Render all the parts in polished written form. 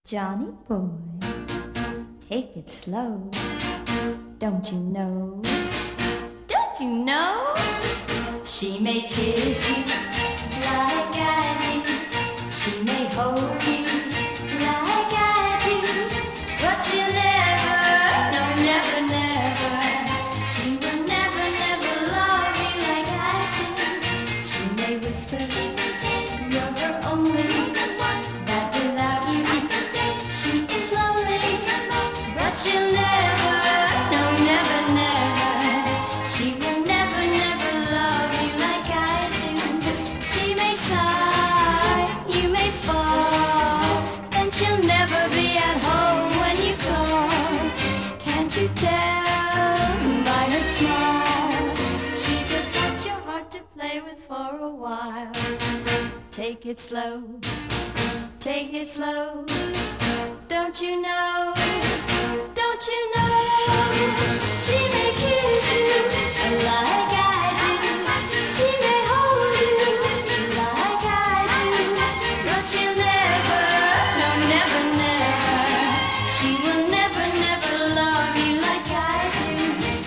Johnny boy, take it slow. Don't you know? Don't you know? She may kiss you like I do. She may hold you like I do. But she'll never, no, never, never. She will never, never love you like I do. She may whisper, you're her only. That without you, she is lonely. But she'll never, no, never, never. She will never, never love you like I do. She may sigh, you may fall, then she'll never be at home when you call. Can't you tell by her smile? She just wants your heart to play with for a while. Take it slow, take it slow. Don't you know? Don't you know? She may kiss you like I do. She may hold you like I do. But she'll never, no, never, never. She will never, never love you like I do.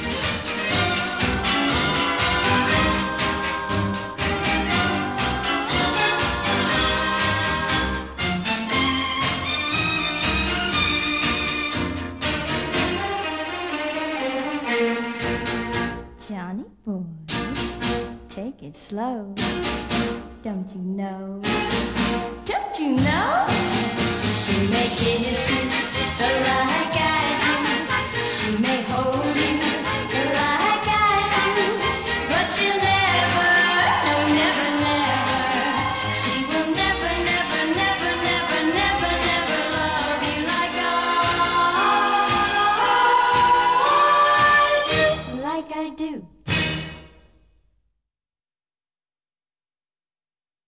Johnny boy, take it slow. Don't you know? Don't you know? She may kiss you like I do. She may hold you like I do. But she'll never, no, never, never. She will never, never, never, never, never, never love you like I do. Like I do.